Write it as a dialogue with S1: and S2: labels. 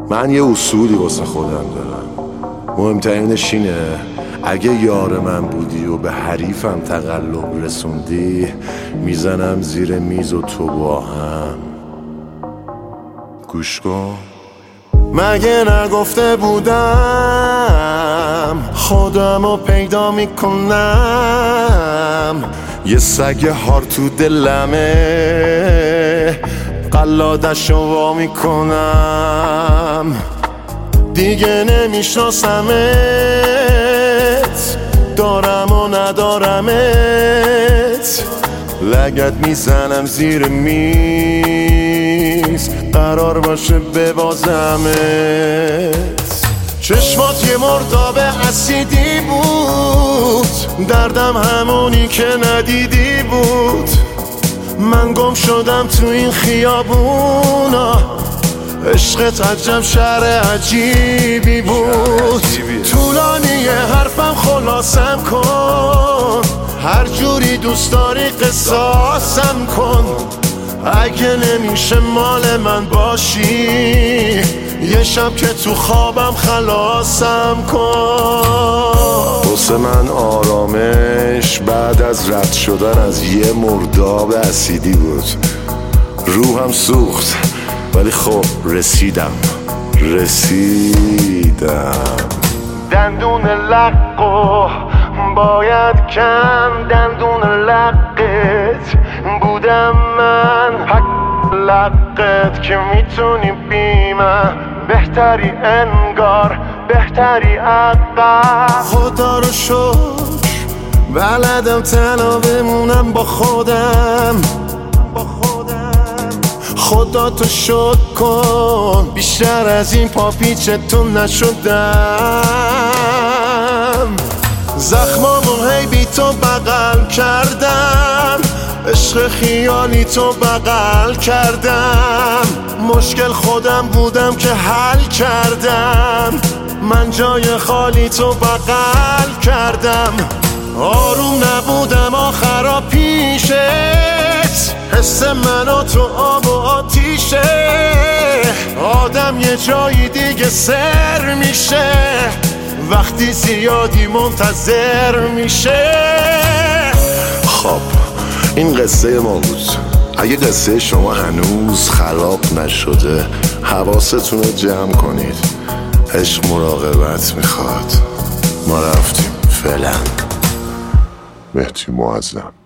S1: من یه اصولی واسه خودم دارم، مهمترینش اینه اگه یار من بودی و به حریفم تقلب رسوندی، میزنم زیر میز و تو با هم. گوش کن، مگه نگفته بودم خودمو پیدا میکنم؟ یه سگ هار تو دلمه، قلادشو وا میکنم. دیگه نمیشناسمت، دارم و ندارمت، لگد میزنم زیر میز، قرار باشه ببازمت. چشمات یه مرداب اسیدی بود، دردم همونی که ندیدی بود. من گم شدم تو این خیابونا، عشقت عجب شهر عجیبی بود. طولانی حرفم خلاصم کن، هر جوری دوست داری قصاصم کن. اگه نمیشه مال من باشی، یه شب که تو خوابم خلاصم کن. واسه من آرامش بعد از رد شدن از یه مرداب اسیدی بود. روحم سوخت ولی خب رسیدم. دندون لقو باید کن، دندون لقت بودم من. حق لقت که میتونی بی من، بهتری انگار بهتری عقب. خدا رو شکر بلدم تنها بمونم با خودم. خدا تو شکر کن بیشتر از این پاپیچتون نشدم. زخمامون هی بی تو بغل کردم، عشق خیالی تو بغل کردم. مشکل خودم بودم که حل کردم، من جای خالی تو بغل کردم. آروم نبودم آخرا پیشت، حس منو تو آب و آتیشه. آدم یه جایی دیگه سر میشه، وقتی زیادی منتظر میشه. خب این قصه ما بود. اگه قصه شما هنوز خراب نشده، حواستون رو جمع کنید. عشق مراقبت میخواد. ما رفتیم فعلا. مهدی معظم.